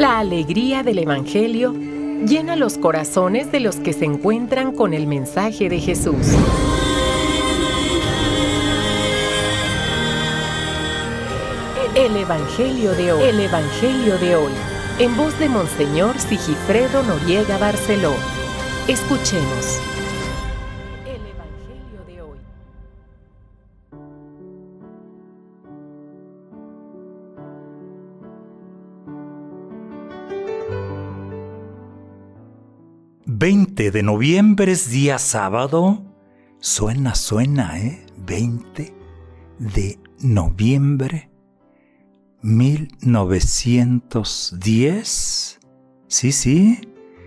La alegría del Evangelio llena los corazones de los que se encuentran con el mensaje de Jesús. El Evangelio de hoy. El Evangelio de hoy. En voz de Monseñor Sigifredo Noriega Barceló. Escuchemos. El Evangelio de hoy. «20 de noviembre es día sábado». Suena, 20 de noviembre 1910. Sí,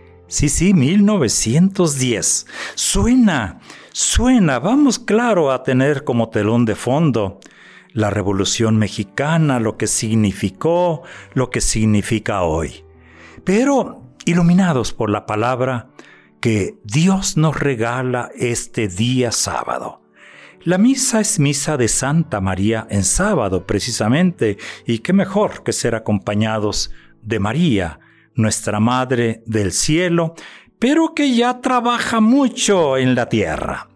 1910. Suena. Vamos, claro, a tener como telón de fondo la Revolución Mexicana, lo que significó, lo que significa hoy. Pero iluminados por la palabra que Dios nos regala este día sábado. La misa es misa de Santa María en sábado, precisamente, y qué mejor que ser acompañados de María, nuestra Madre del Cielo, pero que ya trabaja mucho en la tierra.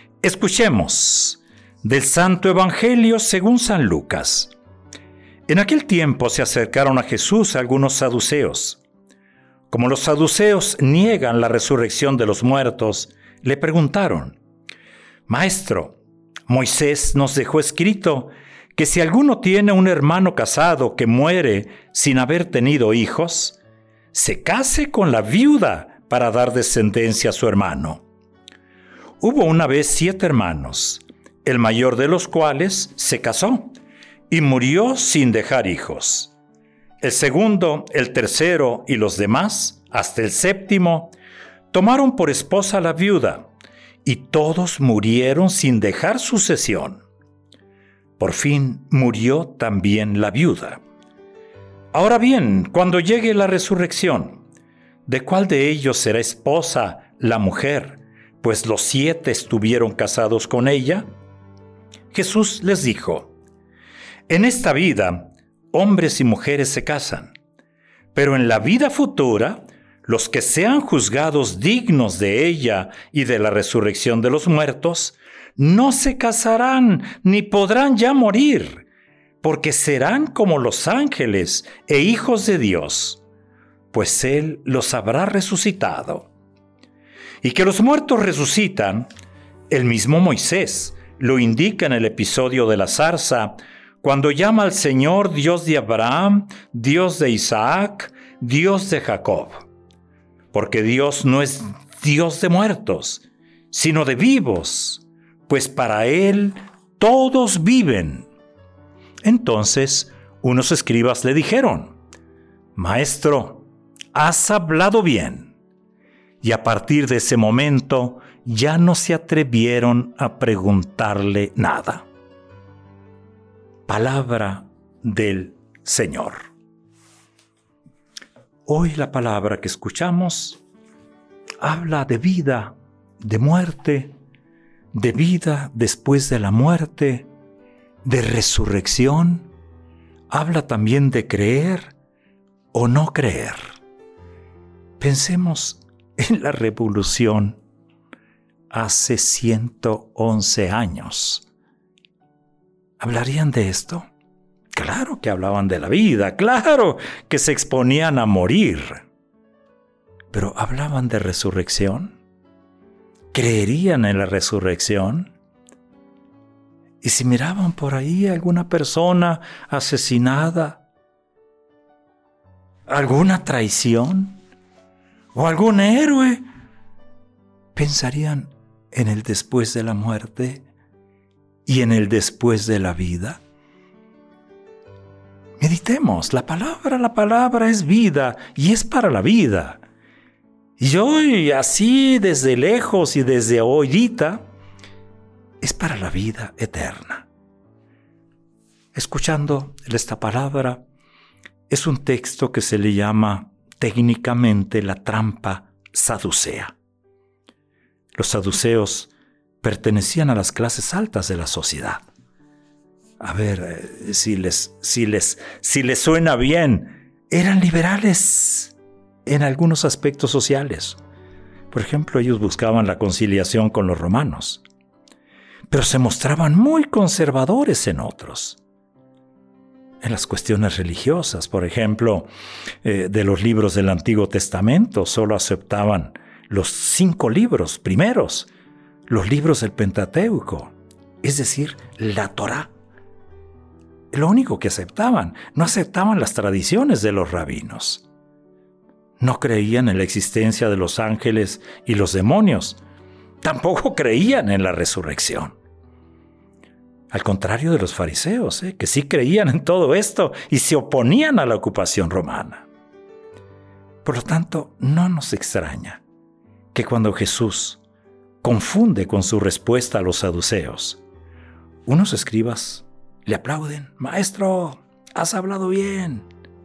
Escuchemos del Santo Evangelio según San Lucas. En aquel tiempo se acercaron a Jesús algunos saduceos. Como los saduceos niegan la resurrección de los muertos, le preguntaron: «Maestro, Moisés nos dejó escrito que si alguno tiene un hermano casado que muere sin haber tenido hijos, se case con la viuda para dar descendencia a su hermano. Hubo una vez 7 hermanos, el mayor de los cuales se casó y murió sin dejar hijos. El segundo, el tercero y los demás, hasta el séptimo, tomaron por esposa a la viuda, y todos murieron sin dejar sucesión. Por fin murió también la viuda. Ahora bien, cuando llegue la resurrección, ¿de cuál de ellos será esposa la mujer? Pues los 7 estuvieron casados con ella». Jesús les dijo: «En esta vida, hombres y mujeres se casan, pero en la vida futura, los que sean juzgados dignos de ella y de la resurrección de los muertos, no se casarán ni podrán ya morir, porque serán como los ángeles e hijos de Dios, pues Él los habrá resucitado. Y que los muertos resucitan, el mismo Moisés lo indica en el episodio de la zarza, cuando llama al Señor Dios de Abraham, Dios de Isaac, Dios de Jacob. Porque Dios no es Dios de muertos, sino de vivos, pues para Él todos viven». Entonces unos escribas le dijeron: «Maestro, has hablado bien». Y a partir de ese momento ya no se atrevieron a preguntarle nada. Palabra del Señor. Hoy la palabra que escuchamos habla de vida, de muerte, de vida después de la muerte, de resurrección. Habla también de creer o no creer. Pensemos en la revolución hace 111 años. ¿Hablarían de esto? Claro que hablaban de la vida, claro que se exponían a morir. Pero ¿hablaban de resurrección? ¿Creerían en la resurrección? ¿Y si miraban por ahí a alguna persona asesinada, alguna traición o algún héroe, pensarían en el después de la muerte y en el después de la vida? Meditemos, la palabra es vida y es para la vida. Y hoy, así desde lejos y desde ahorita, es para la vida eterna. Escuchando esta palabra, es un texto que se le llama técnicamente la trampa saducea. Los saduceos pertenecían a las clases altas de la sociedad. A ver, si les suena bien eran liberales en algunos aspectos sociales. Por ejemplo, ellos buscaban la conciliación con los romanos, pero se mostraban muy conservadores en otros. En las cuestiones religiosas, por ejemplo, de los libros del Antiguo Testamento, solo aceptaban los 5 libros primeros, los libros del Pentateuco, es decir, la Torá. Lo único que aceptaban, no aceptaban las tradiciones de los rabinos. No creían en la existencia de los ángeles y los demonios. Tampoco creían en la resurrección. Al contrario de los fariseos, que sí creían en todo esto y se oponían a la ocupación romana. Por lo tanto, no nos extraña que cuando Jesús confunde con su respuesta a los saduceos, unos escribas le aplauden: «Maestro, has hablado bien».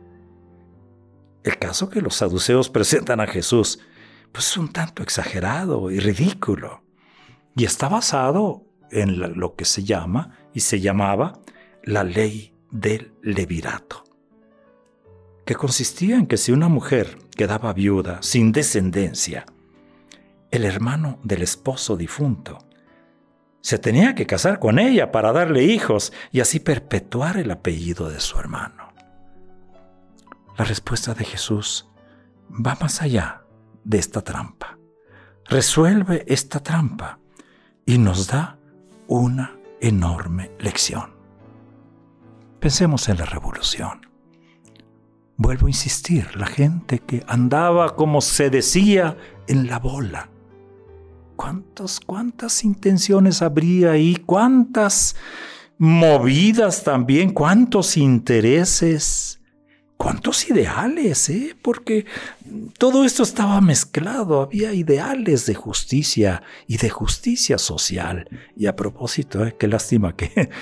El caso que los saduceos presentan a Jesús pues es un tanto exagerado y ridículo, y está basado en lo que se llama y se llamaba la ley del levirato, que consistía en que si una mujer quedaba viuda sin descendencia, el hermano del esposo difunto se tenía que casar con ella para darle hijos y así perpetuar el apellido de su hermano. La respuesta de Jesús va más allá de esta trampa. Resuelve esta trampa y nos da una enorme lección. Pensemos en la revolución. Vuelvo a insistir, la gente que andaba, como se decía, en la bola. ¿Cuántas intenciones habría ahí? ¿Cuántas movidas también? ¿Cuántos intereses? ¿Cuántos ideales? Porque todo esto estaba mezclado. Había ideales de justicia y de justicia social. Y a propósito, qué lástima que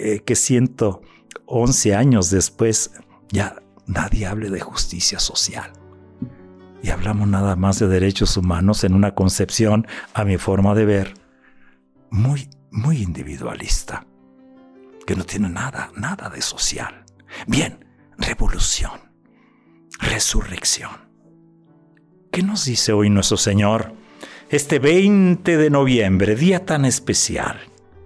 111 años después ya nadie hable de justicia social. Y hablamos nada más de derechos humanos en una concepción, a mi forma de ver, muy, muy individualista, que no tiene nada de social. Bien, revolución, resurrección. ¿Qué nos dice hoy nuestro Señor? Este 20 de noviembre, día tan especial.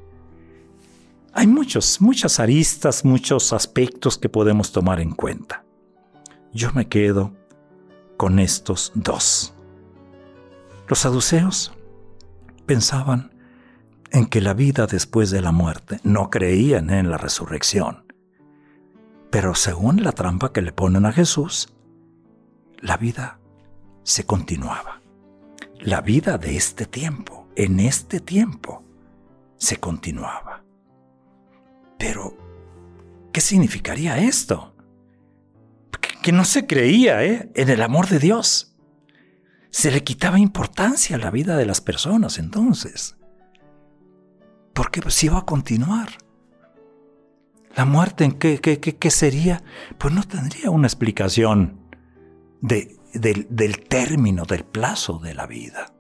Hay muchas aristas, muchos aspectos que podemos tomar en cuenta. Yo me quedo con estos 2. Los saduceos pensaban en que la vida después de la muerte, no creían en la resurrección. Pero según la trampa que le ponen a Jesús, la vida se continuaba. La vida de este tiempo, en este tiempo, se continuaba. Pero, ¿qué significaría esto? Que no se creía en el amor de Dios. Se le quitaba importancia a la vida de las personas entonces. Porque pues iba a continuar. ¿La muerte en qué sería? Pues no tendría una explicación del término, del plazo de la vida.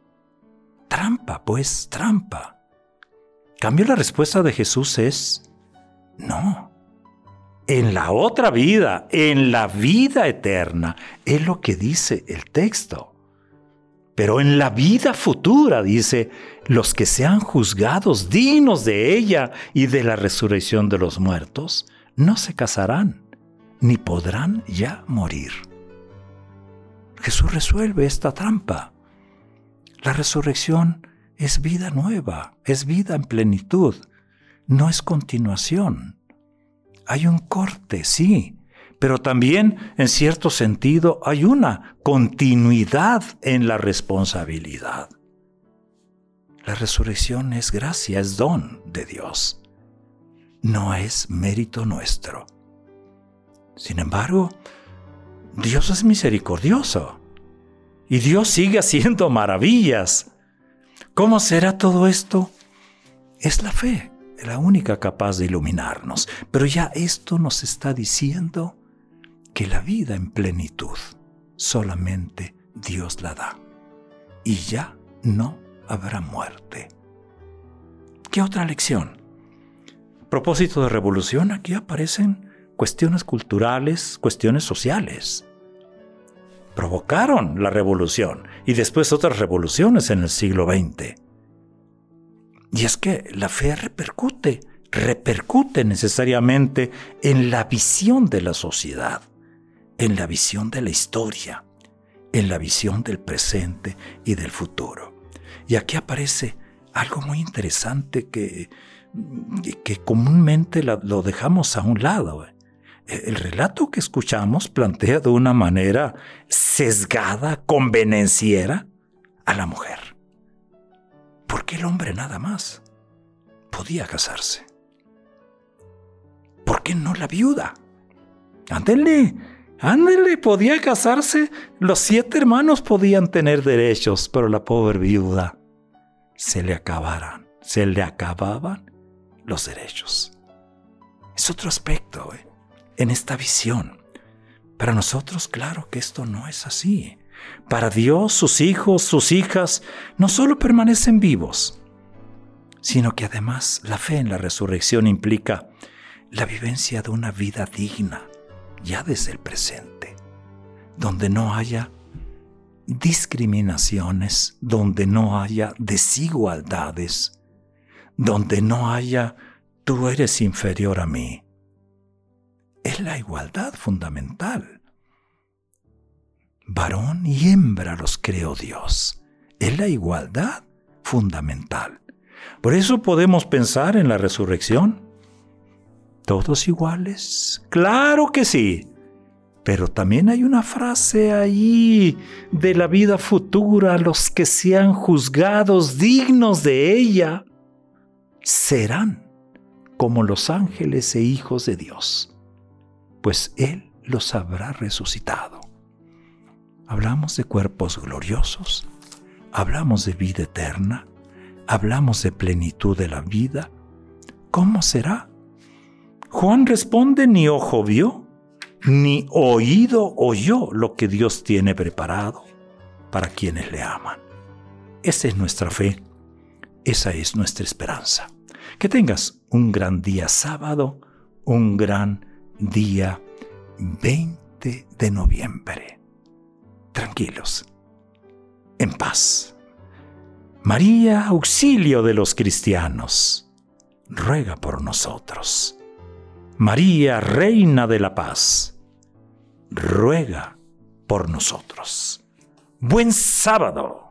Trampa, pues, trampa. En cambio, la respuesta de Jesús es: no. En la otra vida, en la vida eterna, es lo que dice el texto. Pero en la vida futura, dice, los que sean juzgados dignos de ella y de la resurrección de los muertos, no se casarán, ni podrán ya morir. Jesús resuelve esta trampa. La resurrección es vida nueva, es vida en plenitud, no es continuación. Hay un corte, sí, pero también, en cierto sentido, hay una continuidad en la responsabilidad. La resurrección es gracia, es don de Dios. No es mérito nuestro. Sin embargo, Dios es misericordioso y Dios sigue haciendo maravillas. ¿Cómo será todo esto? Es la fe, la única capaz de iluminarnos. Pero ya esto nos está diciendo que la vida en plenitud solamente Dios la da. Y ya no habrá muerte. ¿Qué otra lección? A propósito de revolución, aquí aparecen cuestiones culturales, cuestiones sociales. Provocaron la revolución y después otras revoluciones en el siglo XX. Y es que la fe repercute necesariamente en la visión de la sociedad, en la visión de la historia, en la visión del presente y del futuro. Y aquí aparece algo muy interesante que comúnmente lo dejamos a un lado. El relato que escuchamos plantea de una manera sesgada, convenenciera a la mujer. ¿Por qué el hombre nada más podía casarse? ¿Por qué no la viuda? Ándele, podía casarse. Los 7 hermanos podían tener derechos, pero la pobre viuda se le acababan los derechos. Es otro aspecto, en esta visión. Para nosotros, claro que esto no es así. Para Dios, sus hijos, sus hijas, no solo permanecen vivos, sino que además la fe en la resurrección implica la vivencia de una vida digna, ya desde el presente, donde no haya discriminaciones, donde no haya desigualdades, donde no haya tú eres inferior a mí. Es la igualdad fundamental. Varón y hembra los creó Dios. Es la igualdad fundamental. Por eso podemos pensar en la resurrección. ¿Todos iguales? ¡Claro que sí! Pero también hay una frase ahí de la vida futura: los que sean juzgados dignos de ella serán como los ángeles e hijos de Dios, pues Él los habrá resucitado. Hablamos de cuerpos gloriosos, hablamos de vida eterna, hablamos de plenitud de la vida. ¿Cómo será? Juan responde: ni ojo vio, ni oído oyó lo que Dios tiene preparado para quienes le aman. Esa es nuestra fe, esa es nuestra esperanza. Que tengas un gran día sábado, un gran día 20 de noviembre. Tranquilos, en paz. María, auxilio de los cristianos, ruega por nosotros. María, Reina de la Paz, ruega por nosotros. Buen sábado.